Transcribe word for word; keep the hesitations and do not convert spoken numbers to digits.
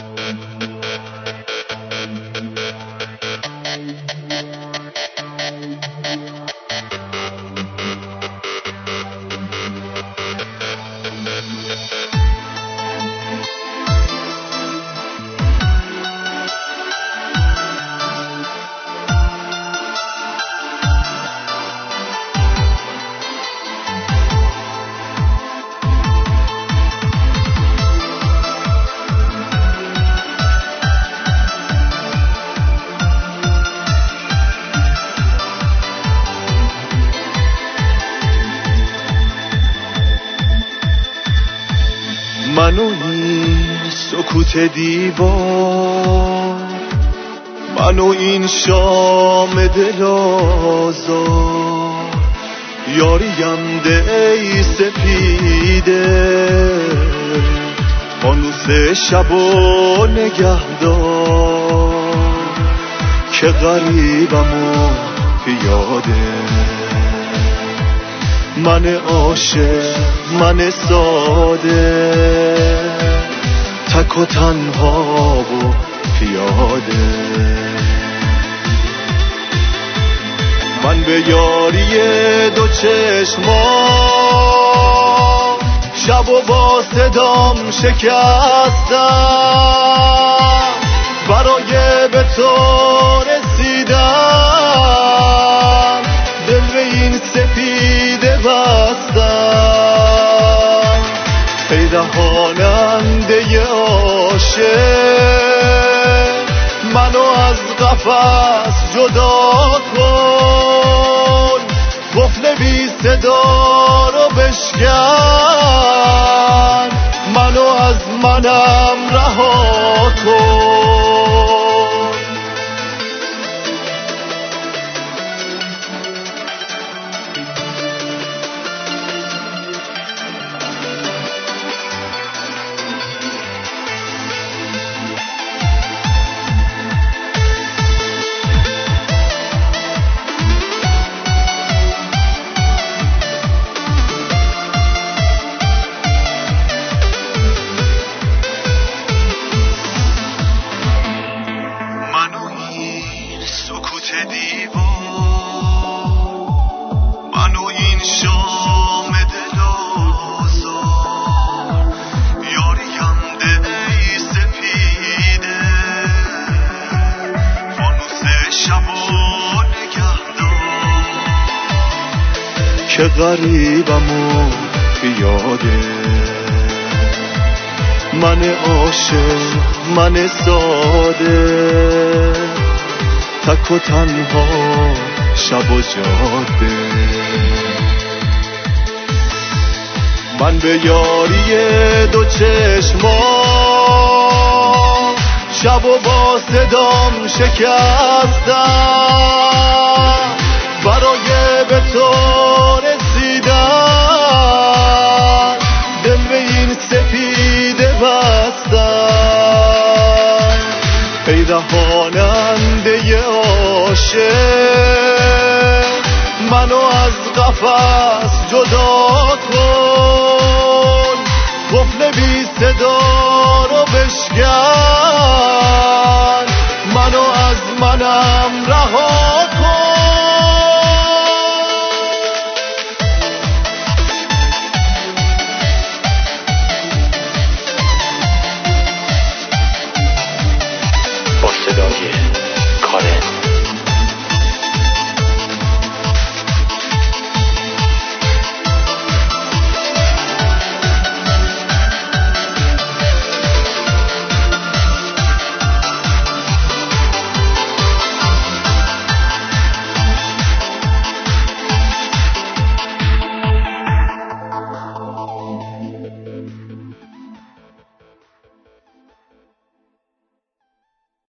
من و این سکوت دیوار، من و این شام دل آزار، یاریم ده ای سپیده، فانوس شب و نگهدار، که غریبم و پیاده. من عاشق، من ساده، تک و تنها و پیاده. من به یاری دو چشما شب و با صدام شکستم، برای به تو رسیدن دل به این سپیده بستم. ای رهاننده عاشق، منو از قفس جدا کن، قفل بی صدا رو بشکن، منو از منم رها کن. که غریبم و پیاده. من عاشق، من ساده، تک و تنها شب و جاده. من به یاری دو چشما شب و با صدام شکستم، برای به تو رسیدن دل به این سپیده بستم. ای رهاننده عاشق، منو از قفس جدا کن، قفل بی صدا رو بشکن،